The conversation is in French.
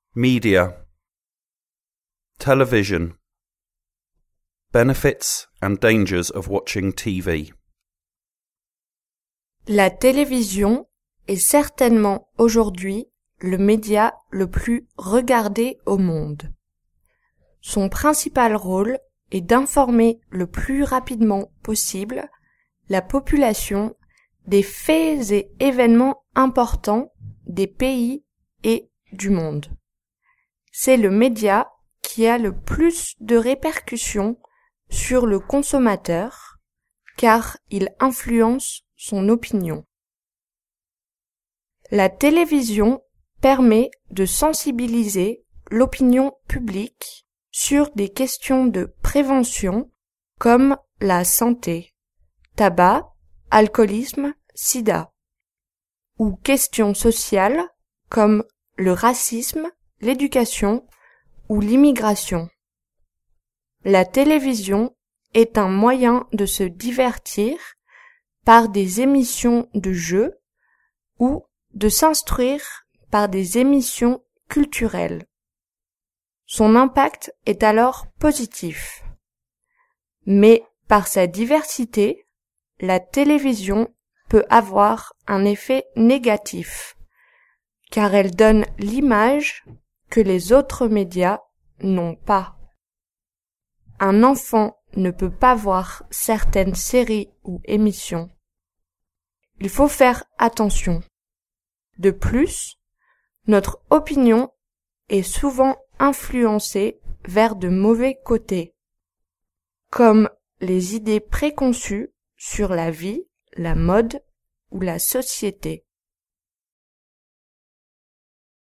Media. Television. Benefits and dangers of watching TV. La télévision est certainement aujourd'hui le média le plus regardé au monde. Son principal rôle est d'informer le plus rapidement possible la population des faits et événements importants des pays et du monde. C'est le média qui a le plus de répercussions sur le consommateur, car il influence son opinion. La télévision permet de sensibiliser l'opinion publique sur des questions de prévention comme la santé, tabac, alcoolisme, sida, ou questions sociales comme le racisme, l'éducation ou l'immigration. La télévision est un moyen de se divertir par des émissions de jeux ou de s'instruire par des émissions culturelles. Son impact est alors positif. Mais par sa diversité, la télévision peut avoir un effet négatif, car elle donne l'image que les autres médias n'ont pas. Un enfant ne peut pas voir certaines séries ou émissions. Il faut faire attention. De plus, notre opinion est souvent influencée vers de mauvais côtés, comme les idées préconçues sur la vie, la mode ou la société.